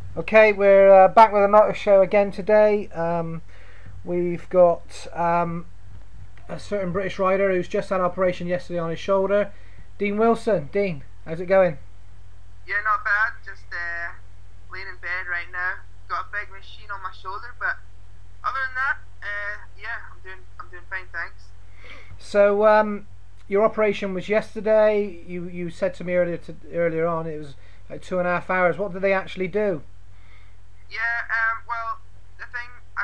Okay, we're back with another show again today. We've got a certain British rider who's just had an operation yesterday on his shoulder. Dean Wilson. Dean, how's it going? Yeah, not bad. Just laying in bed right now. Got a big machine on my shoulder, but other than that, yeah, I'm doing fine, thanks. So, your operation was yesterday. You said to me earlier on it was like 2.5 hours. What did they actually do? Yeah, well, the thing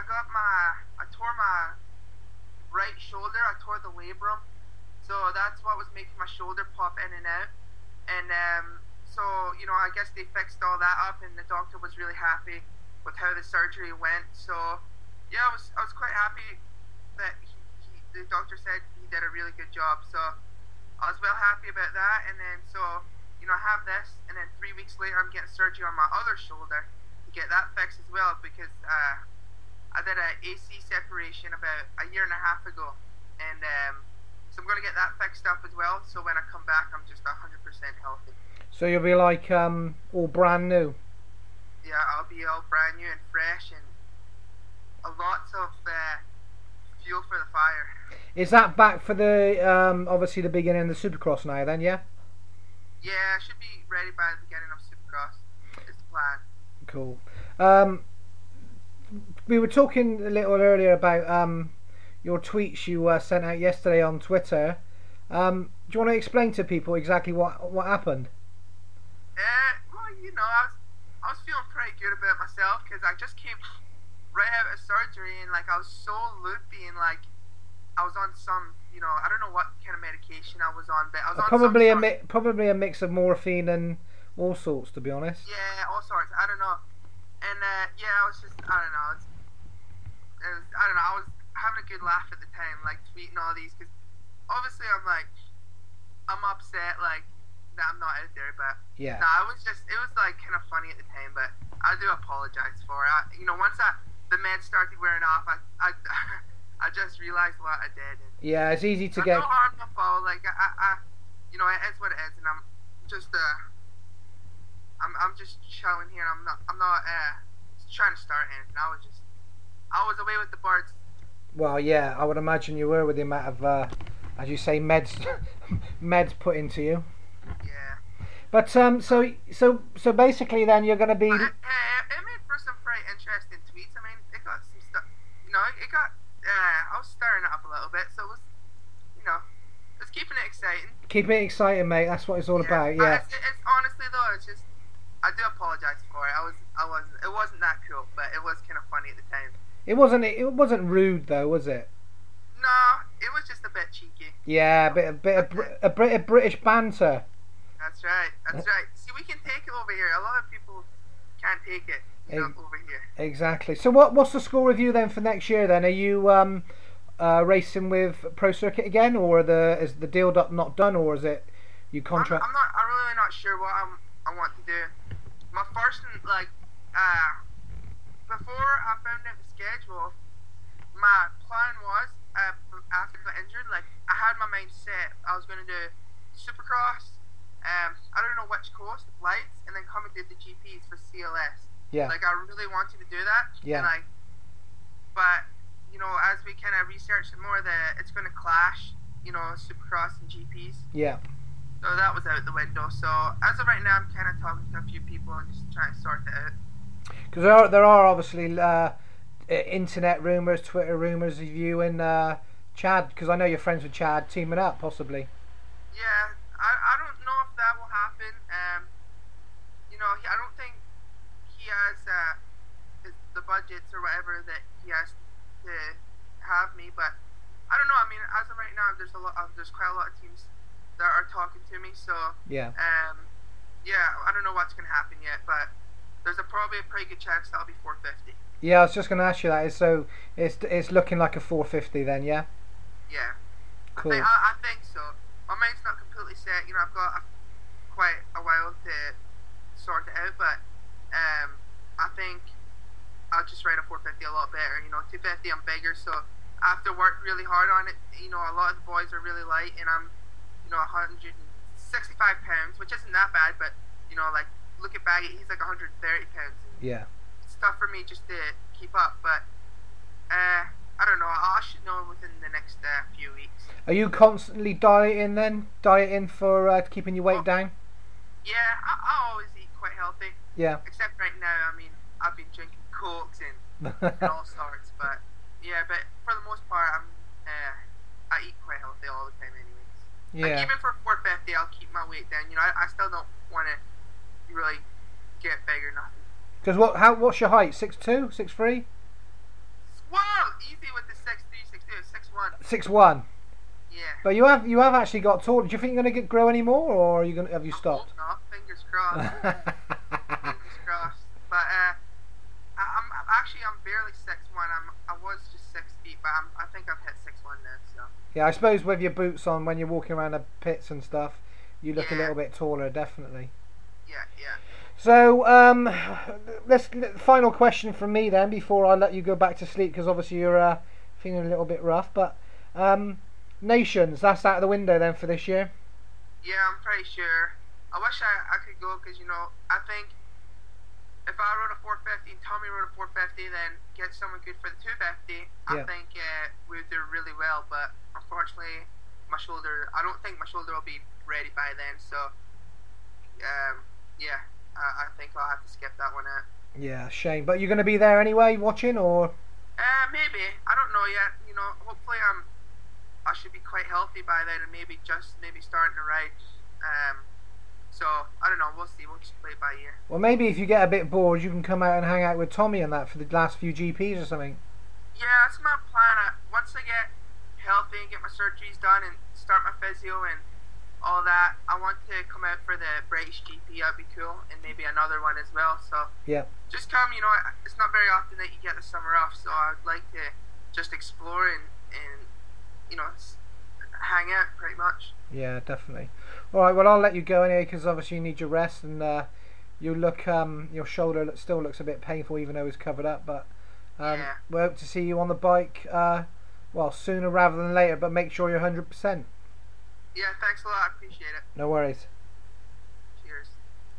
I tore my right shoulder. I tore the labrum, so that's what was making my shoulder pop in and out. And so I guess they fixed all that up, and the doctor was really happy with how the surgery went. So yeah, I was quite happy that the doctor said he did a really good job. So I was well happy about that. And then I have this, and then 3 weeks later I'm getting surgery on my other shoulder to get that fixed as well because I did a AC separation about a year and a half ago, and so I'm gonna get that fixed up as well. So when I come back, I'm just 100% healthy. So you'll be like all brand new. Yeah, I'll be all brand new and fresh, and a lots of fuel for the fire. Is that back for the obviously the beginning of the Supercross now? Then yeah. Yeah, I should be ready by the beginning of Supercross. Is the plan. Cool. Um, we were talking a little earlier about your tweets you sent out yesterday on Twitter. Do you want to explain to people exactly what happened? Well, I was feeling pretty good about myself because I just came right out of surgery, and like I was so loopy, and like I was on some, I don't know what kind of medication I was on, but I was on some Probably sort of, probably a mix of morphine and all sorts, to be honest. yeah, all sorts. I don't know, and yeah, I was just, I don't know, I don't know, I was having a good laugh at the time, like tweeting all these because obviously I'm upset, like that I'm not out there, but Yeah. no, it was like kind of funny at the time, but I do apologize for it. Once the meds started wearing off, I just realized what I did. And Yeah, it's easy to no get. harm, no foul. Like it is what it is, and just I'm just chilling here. And I'm not trying to start anything. I was away with the birds. Well, yeah, I would imagine you were with the amount of, as you say, meds meds put into you. Yeah. But so basically, then you're going to be. But it made for some pretty interesting tweets. I mean, it got some stuff. It got. I was stirring it up a little bit, so it was. It's keeping it exciting. Keep it exciting, mate. That's what it's all about. But Yeah. it's honestly though, it's just. I do apologize for it. It wasn't that cool, but it was kind of funny at the time. It wasn't rude though, was it? No, it was just a bit cheeky. Yeah, a bit of British banter. That's right. That's right. See, we can take it over here. A lot of people can't take it. Ex- Over here. Exactly. So what's the score review then for next year? Then are you racing with Pro Circuit again, or is the deal not done, or is it you contract? I'm not. I'm really not sure what I want to do. My first like before I found out the schedule, my plan was after I got injured, like I had my mind set. I was going to do Supercross. I don't know which course, lights, and then come and do the GPs for CLS. Yeah. Like I really wanted to do that. Yeah. And but as we kind of researched it more, that it's going to clash. Supercross and GPs. Yeah. So that was out the window. So as of right now, I'm kind of talking to a few people and just trying to sort it out. Because there are obviously internet rumors, Twitter rumors of you and Chad. Because I know you're friends with Chad, teaming up possibly. Yeah, I don't know if that will happen. I don't think he has the budgets or whatever that he has to have me. But I don't know. I mean, as of right now, there's quite a lot of teams that are talking to me. So Yeah. yeah, I don't know what's gonna happen yet, but there's probably a pretty good chance that'll be 450. Yeah, I was just going to ask you that. So it's looking like a 450 then, yeah. Yeah. Cool. I think so. My mind's not completely set. I've got quite a while to sort it out, but I think I'll just ride a 450 a lot better. 250 I'm bigger, so I have to work really hard on it. A lot of the boys are really light, and I'm 165 pounds, which isn't that bad, but like look at Baggy, he's like 130 pounds. Yeah. It's tough for me just to keep up, but I don't know. I should know within the next few weeks. Are you constantly dieting then? Dieting for keeping your weight down? Yeah, I always eat quite healthy. Yeah. Except right now, I mean, I've been drinking cokes and all sorts, but yeah, but for the most part, I eat quite healthy all the time, anyways. Yeah. Like, even for 450, I'll keep my weight down. You know, I still don't want to really get big or nothing. Because what's your height? 6'2", 6'3"? Wow, easy with the 6'3", 6'2", 6'1". 6'1". Yeah. But you have actually got taller. Do you think you're going to grow any more, or have you stopped? I hope not. Fingers crossed. Fingers crossed. But I'm barely 6'1". I was just 6 feet, but I think I've hit 6'1" now. So. Yeah, I suppose with your boots on, when you're walking around the pits and stuff, you look a little bit taller, definitely. Yeah. So, final question from me then, before I let you go back to sleep, because obviously you're feeling a little bit rough. But Nations, that's out of the window then for this year. Yeah, I'm pretty sure. I wish I could go, because I think if I rode a 450 and Tommy rode a 450, then get someone good for the 250, I think we would do really well. But unfortunately, I don't think my shoulder will be ready by then. So, yeah. I think I'll have to skip that one out. Yeah, shame. But you're going to be there anyway, watching, or? Maybe. I don't know yet. Hopefully I should be quite healthy by then, and maybe starting to ride. So I don't know. We'll see. We'll just play it by ear. Well, maybe if you get a bit bored, you can come out and hang out with Tommy and that for the last few GPs or something. Yeah, that's my plan. Once I get healthy and get my surgeries done and start my physio and all that, I want to come out for the British GP. That'd be cool, and maybe another one as well. So yeah, just come. It's not very often that you get the summer off, so I'd like to just explore and hang out pretty much. Yeah, definitely. All right, well, I'll let you go anyway, because obviously you need your rest, and you look your shoulder still looks a bit painful, even though it's covered up. But we hope to see you on the bike sooner rather than later. But make sure you're 100%. Yeah, thanks a lot. I appreciate it. No worries.